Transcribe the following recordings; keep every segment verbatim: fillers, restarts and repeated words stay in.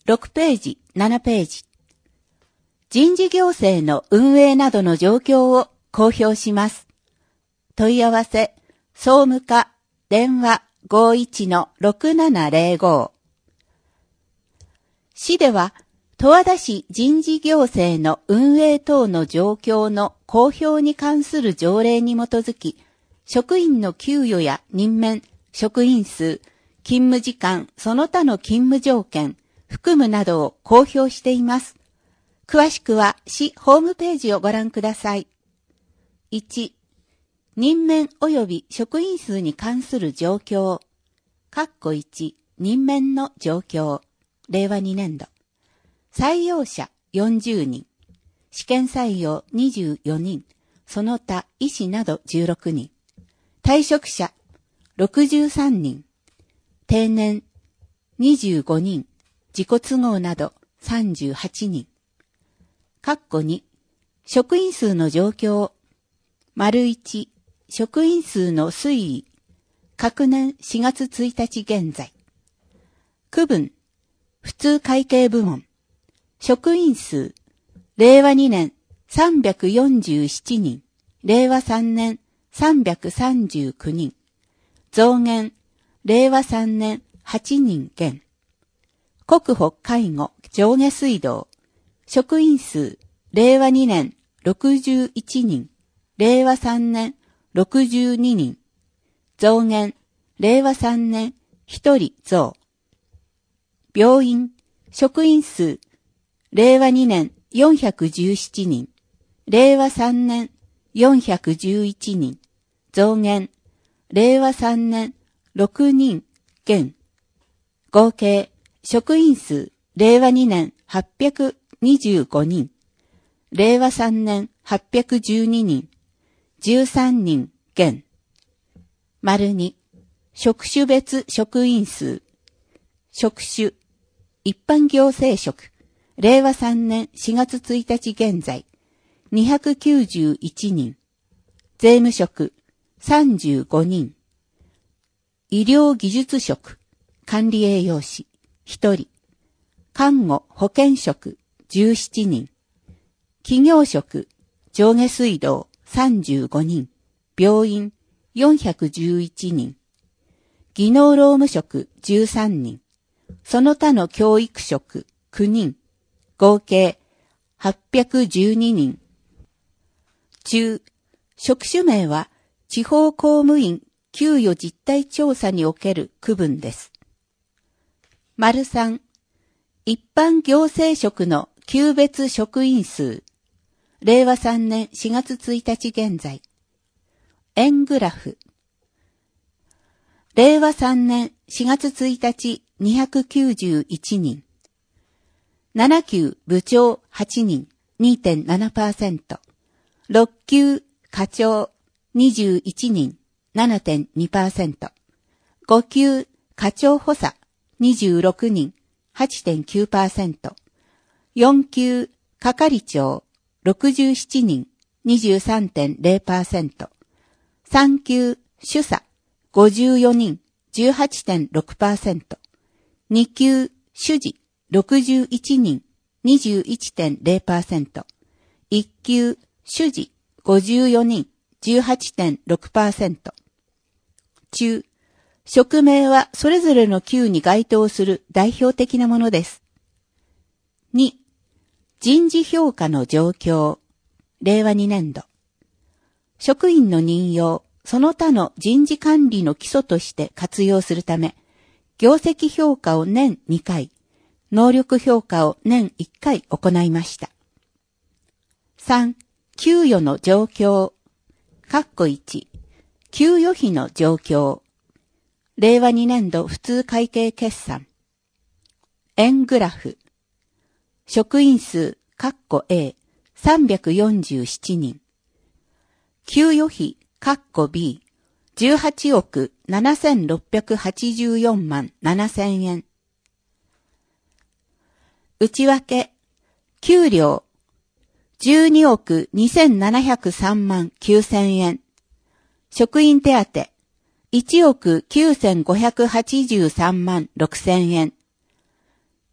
ろくページ、ななページ。人事行政の運営などの状況を公表します。問い合わせ、総務課、電話 ごいちのろくななゼロご。市では、十和田市人事行政の運営等の状況の公表に関する条例に基づき、職員の給与や任免、職員数、勤務時間、その他の勤務条件、含むなどを公表しています。詳しくは市ホームページをご覧ください。いち、任免及び職員数に関する状況。括弧いち、任免の状況。れいわにねんど。採用者よんじゅうにん。試験採用にじゅうよにん。その他医師などじゅうろくにん。退職者ろくじゅうさんにん。定年にじゅうごにん。自己都合などさんじゅうはちにん。括弧に、職員数の状況。丸いち、職員数の推移。隔年しがつついたち現在。区分、普通会計部門。職員数、れいわにねんさんびゃくよんじゅうななにん。れいわさんねんさんびゃくさんじゅうきゅうにん。増減、れいわさんねんはちにん減。国保介護上下水道。職員数、れいわにねんろくじゅういちにん。れいわさんねんろくじゅうににん。増減、れいわさんねんひとり増。病院、職員数、れいわにねんよんひゃくじゅうななにん。れいわさんねんよんひゃくじゅういちにん。増減、れいわさんねんろくにん減。合計、職員数、れいわにねんはっぴゃくにじゅうごにん。れいわさんねんはっぴゃくじゅうににん。じゅうさんにん減。丸に、職種別職員数。職種、一般行政職。れいわさんねんしがつついたち現在。にひゃくきゅうじゅういちにん。税務職、さんじゅうごにん。医療技術職、管理栄養士、ひとり。看護保健職、じゅうななにん。企業職、上下水道、さんじゅうごにん。病院、よんひゃくじゅういちにん。技能労務職、じゅうさんにん。その他の教育職、きゅうにん。合計、はっぴゃくじゅうににん。中、職種名は、地方公務員給与実態調査における区分です。丸さん、一般行政職の級別職員数。れいわさんねんしがつついたち現在。円グラフ。れいわさんねんしがつついたちにひゃくきゅうじゅういちにん。なな級部長はちにん にてんななパーセント。ろっ級課長にじゅういちにん ななてんにパーセント。ご級課長補佐にじゅうろくにん はちてんきゅうパーセント。よん級係長ろくじゅうななにん にじゅうさんてんゼロパーセント。さん級主査ごじゅうよにん じゅうはちてんろくパーセント。に級主事ろくじゅういちにん にじゅういちてんゼロパーセント。いっ級主事ごじゅうよにん じゅうはちてんろくパーセント。中、職名はそれぞれの級に該当する代表的なものです。に、人事評価の状況。れいわにねんど。職員の任用、その他の人事管理の基礎として活用するため、業績評価を年にかい、能力評価を年いっかい行いました。さん、給与の状況。括弧いち、給与費の状況。れいわにねんど普通会計決算。円グラフ。職員数、括弧 A、さんびゃくよんじゅうななにん。給与費、括弧 B、じゅうはちおくななせんろっぴゃくはちじゅうよんまんななせんえん。内訳、給料、じゅうにおくにせんななひゃくさんまんきゅうせんえん。職員手当、いちおくきゅうせんごひゃくはちじゅうさんまんろくせんえん。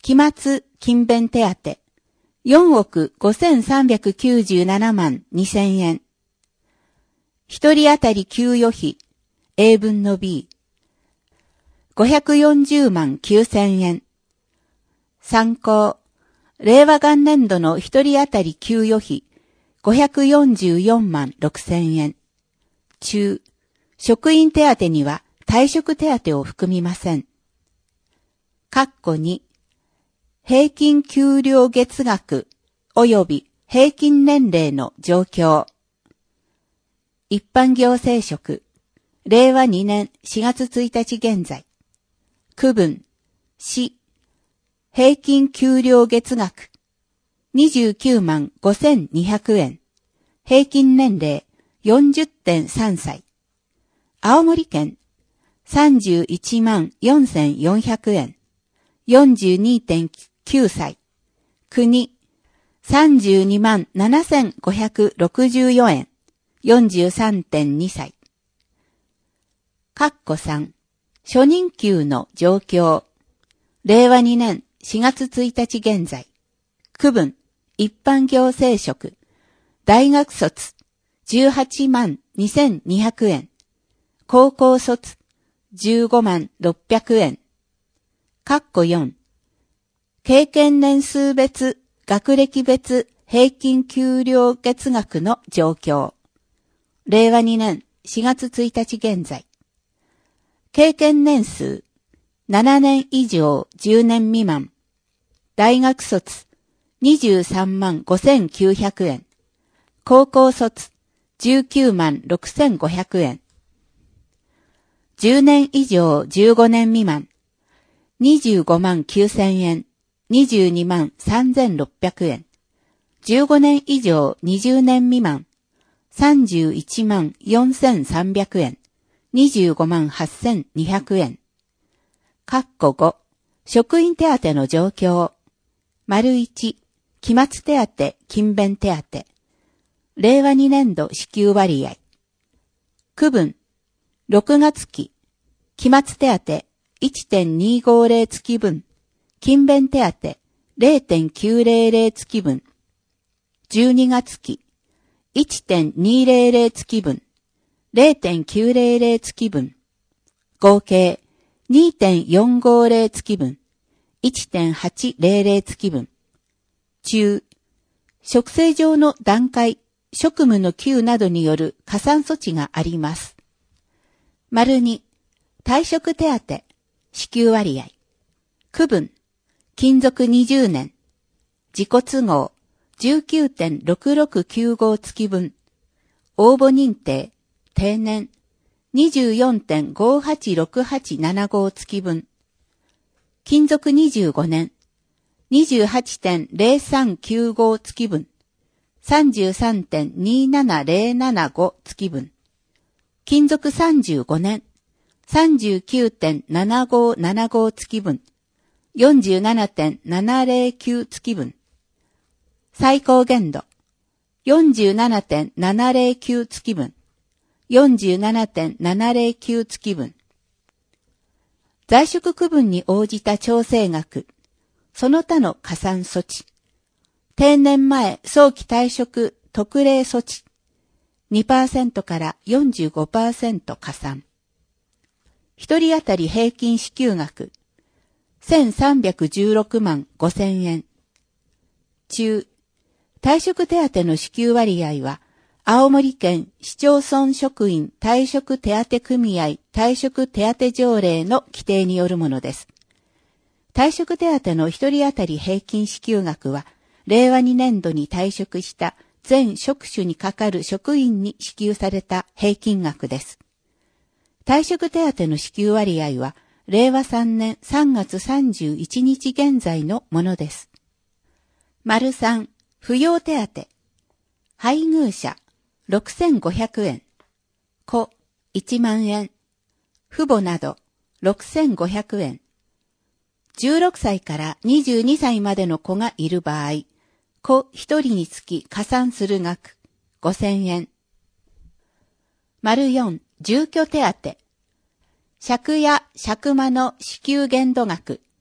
期末勤勉手当、よんおくごせんさんびゃくきゅうじゅうななまんにせんえん。一人当たり給与費、A 分の B、ごひゃくよんじゅうまんきゅうせんえん。参考、令和元年度の一人当たり給与費、ごひゃくよんじゅうよんまんろくせんえん。中、職員手当には退職手当を含みません。括弧に、平均給料月額及び平均年齢の状況。一般行政職、令和にねんしがつついたち現在。区分、市、平均給料月額、にじゅうきゅうまんごせんにひゃくえん。平均年齢 よんじゅってんさん 歳。青森県、さんじゅういちまんよんせんよんひゃくえん。よんじゅうにてんきゅう 歳。国、さんじゅうにまんななせんごひゃくろくじゅうよんえん。よんじゅうさんてんに 歳。括弧さん、初任給の状況。令和にねんしがつついたち現在。区分、一般行政職。大学卒、じゅうはちまんにせんにひゃくえん。高校卒、じゅうごまんろっぴゃくえん。括弧よん、経験年数別、学歴別、平均給料月額の状況。令和にねんしがつついたち現在。経験年数、ななねん以上じゅうねん未満。大学卒、にじゅうさんまんごせんきゅうひゃくえん。高校卒、じゅうきゅうまんろくせんごひゃくえん。じゅうねん以上じゅうごねん未満。にじゅうごまんきゅうせんえん。にじゅうにまんさんぜんろっぴゃくえん。じゅうごねん以上にじゅうねん未満。さんじゅういちまんよんせんさんびゃくえん。にじゅうごまんはっせんにひゃくえん。括弧ご、職員手当の状況。丸いち、期末手当、勤勉手当。令和にねん度支給割合。区分、ろくがつ期、期末手当 いちてんにごぜろ 月分、勤勉手当 れいてんきゅうぜろぜろ 月分。じゅうにがつ期、いちてんにぜろぜろ 月分、れいてんきゅうぜろぜろ 月分。合計 にてんよんごぜろ 月分、いちてんはちぜろぜろ 月分。中、職制上の段階、職務の給などによる加算措置があります。丸に、退職手当、支給割合。区分、勤続にじゅうねん。自己都合 じゅうきゅうてんろくろくきゅうご 月分。応募認定、定年 にじゅうよんてんごはちろくはちななご 月分。勤続にじゅうごねん。にじゅうはちてんぜろさんきゅうご 月分。さんじゅうさんてんにななぜろななご 月分。勤続さんじゅうごねん。さんじゅうきゅうてんななごななご 月分。よんじゅうななてんななぜろきゅう 月分。最高限度。よんじゅうななてんななぜろきゅう 月分。よんじゅうななてんななぜろきゅう 月分。在職区分に応じた調整額。その他の加算措置。定年前早期退職特例措置。にパーセント から よんじゅうごパーセント 加算。一人当たり平均支給額。せんさんびゃくじゅうろくまんごせんえん。中、退職手当の支給割合は、青森県市町村職員退職手当組合退職手当条例の規定によるものです。退職手当の一人当たり平均支給額は、令和にねん度に退職した全職種にかかる職員に支給された平均額です。退職手当の支給割合は、令和さんねんさんがつさんじゅういちにち現在のものです。丸さん、扶養手当。配偶者、ろくせんごひゃくえん。子、いちまんえん。父母など、ろくせんごひゃくえん。じゅうろくさいからにじゅうにさいまでの子がいる場合、子一人につき加算する額、ごせんえん。丸よん、住居手当。借や借間の支給限度額、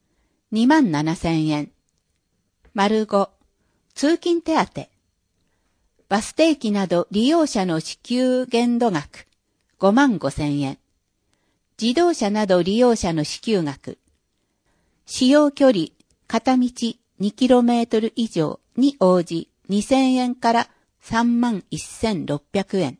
にまんななせんえん。丸ご、通勤手当。バス定期など利用者の支給限度額、ごまんごせんえん。自動車など利用者の支給額、使用距離、片道 にキロメートル 以上に応じにせんえんからさんまんせんろっぴゃくえん。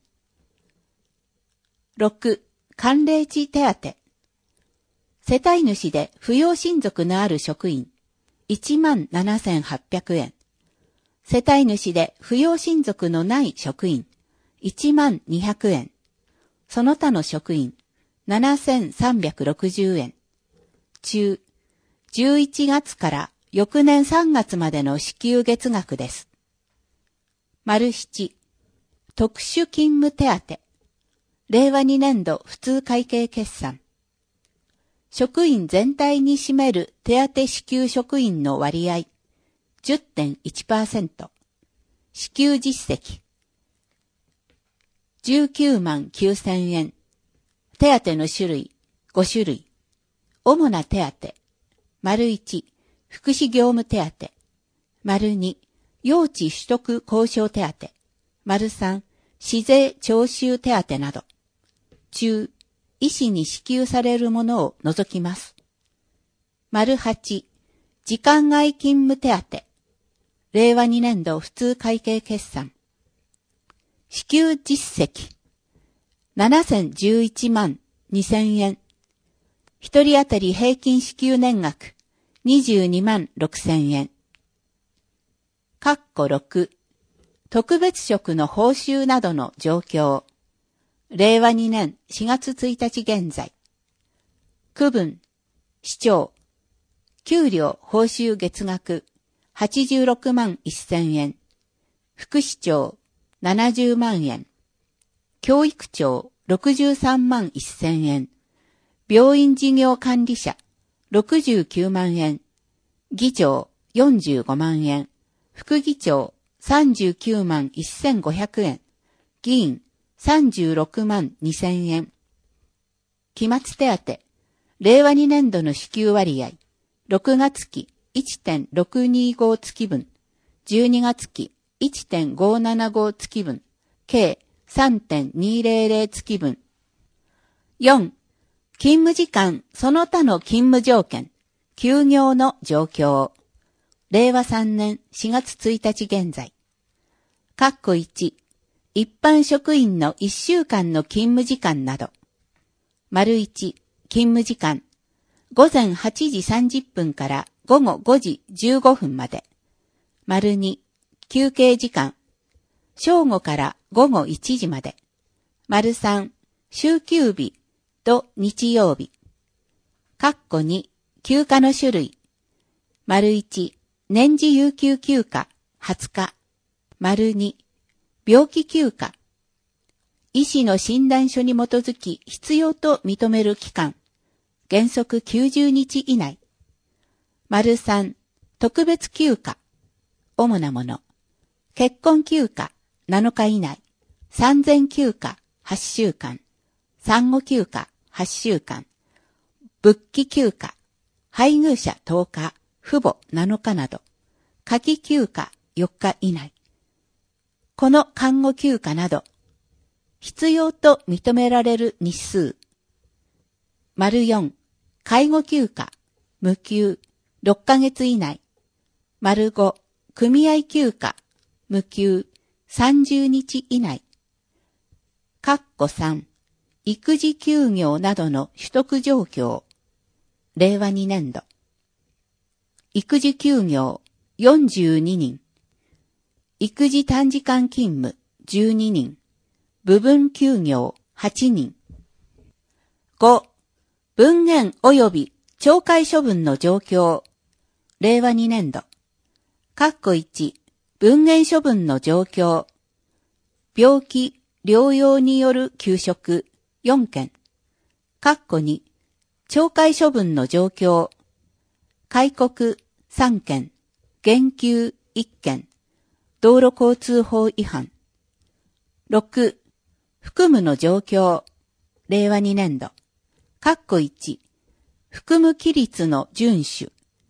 ろく、寒冷地手当。世帯主で扶養親族のある職員、いちまんななせんはっぴゃくえん。世帯主で扶養親族のない職員、いちまんにひゃくえん。その他の職員、ななせんさんびゃくろくじゅうえん。中、じゅういちがつから翌年さんがつまでの支給月額です。丸なな、特殊勤務手当。れいわにねんど普通会計決算。職員全体に占める手当支給職員の割合、じゅってんいちパーセント。支給実績、じゅうきゅうまんきゅうせんえん。手当の種類、ごしゅるい。主な手当、丸いち、福祉業務手当。丸に、用地取得交渉手当。丸さん、市税徴収手当など。中、医師に支給されるものを除きます。丸はち、時間外勤務手当。れいわにねんど普通会計決算。支給実績。ななせんじゅういちまんにせんえん。一人当たり平均支給年額にじゅうにまんろくせんえん。括弧ろく、特別職の報酬などの状況。れいわにねんしがつついたち現在。区分、市長、給料報酬月額はちじゅうろくまんせんえん。副市長ななじゅうまんえん。教育長ろくじゅうさんまんせんえん。病院事業管理者ろくじゅうきゅうまんえん。議長よんじゅうごまんえん。副議長さんじゅうきゅうまんせんごひゃくえん。議員さんじゅうろくまんにせんえん。期末手当。れいわにねんどの支給割合。ろくがつ期 いってんろくにご 月分。じゅうにがつ期 いってんごななご 月分。計 さんてんにひゃく 月分。よん、勤務時間その他の勤務条件。休業の状況。れいわさんねんしがつついたち現在。括弧いち、一般職員のいっしゅうかんの勤務時間など。丸いち、勤務時間。ごぜんはちじさんじゅっぷんからごごごじじゅうごふんまで。丸に、休憩時間。正午からごごいちじまで。丸さん、週休日と日曜日。括弧に、休暇の種類。丸いち、年次有給休暇はつか。丸に、病気休暇。医師の診断書に基づき必要と認める期間。原則きゅうじゅうにち以内。丸さん、特別休暇。主なもの。結婚休暇なのか以内。産前休暇はっしゅうかん。産後休暇はっしゅうかん。仏期休暇。配偶者とおか、父母なのかなど。夏季休暇よっか以内。この看護休暇など。必要と認められる日数。丸よん、介護休暇、無給、ろっかげつ以内。丸ご、組合休暇、無給、さんじゅうにち以内。括弧さん、育児休業などの取得状況。れいわにねんど。育児休業よんじゅうににん。育児短時間勤務じゅうににん。部分休業はちにん。ご、分限及び懲戒処分の状況。れいわにねんど。括弧いち、分限処分の状況。病気、療養による休職よんけん。括弧に、懲戒処分の状況。戒告さんけん。減給いっけん。道路交通法違反。ろく、服務の状況。れいわにねんど。括弧いち、服務規律の遵守。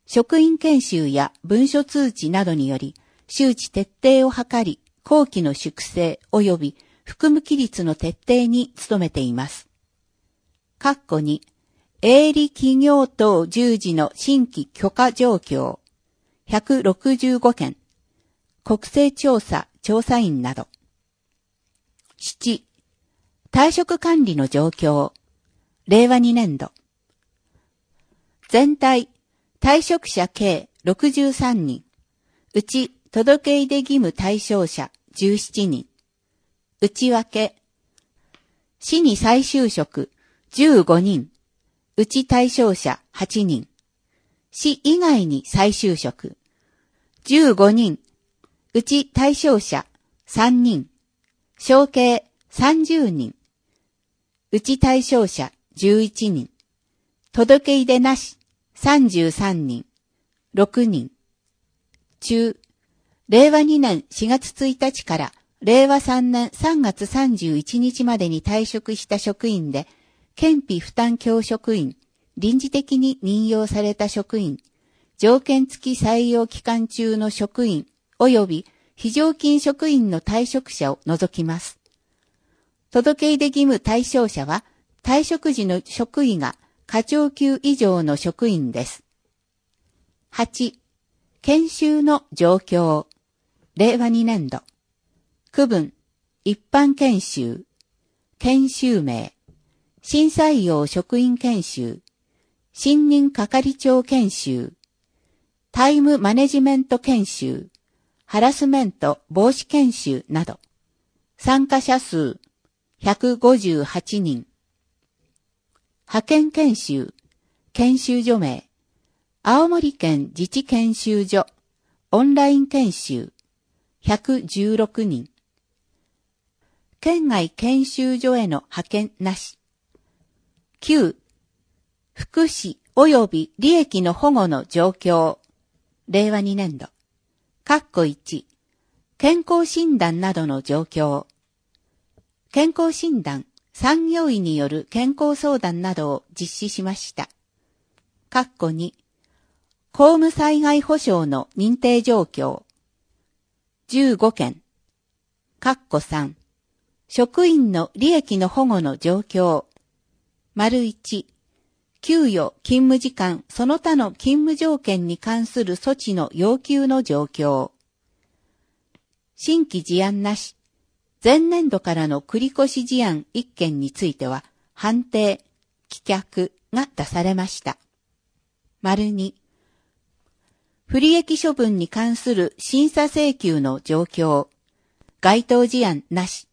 職員研修や文書通知などにより、周知徹底を図り、後期の粛正及び含む規律の徹底に努めています。括弧に、営利企業等従事の新規許可状況、ひゃくろくじゅうごけん、国勢調査調査員など。なな、退職管理の状況、れいわにねんど。全体、退職者計ろくじゅうさんにん、うち届出義務対象者じゅうななにん、内訳、市に再就職じゅうごにん、うち対象者はちにん、市以外に再就職じゅうごにん、うち対象者さんにん、小計さんじゅうにん、うち対象者じゅういちにん、届け出なしさんじゅうさんにん、ろくにん。中、れいわにねんしがつついたちかられいわさんねんさんがつさんじゅういちにちまでに退職した職員で、県費負担教職員、臨時的に任用された職員、条件付き採用期間中の職員、及び非常勤職員の退職者を除きます。届出義務対象者は、退職時の職位が課長級以上の職員です。はち、研修の状況、れいわにねんど。区分、一般研修、研修名、新採用職員研修、新任係長研修、タイムマネジメント研修、ハラスメント防止研修など、参加者数ひゃくごじゅうはちにん。派遣研修、研修所名、青森県自治研修所、オンライン研修、ひゃくじゅうろくにん。県外研修所への派遣なし。きゅう、福祉及び利益の保護の状況、れいわにねんど。括弧いち、健康診断などの状況。健康診断、産業医による健康相談などを実施しました。括弧に、公務災害保障の認定状況。じゅうごけん。括弧さん、職員の利益の保護の状況。丸いち、給与、勤務時間、その他の勤務条件に関する措置の要求の状況。新規事案なし。前年度からの繰越事案いっけんについては、判定、棄却が出されました。丸に、不利益処分に関する審査請求の状況。該当事案なし。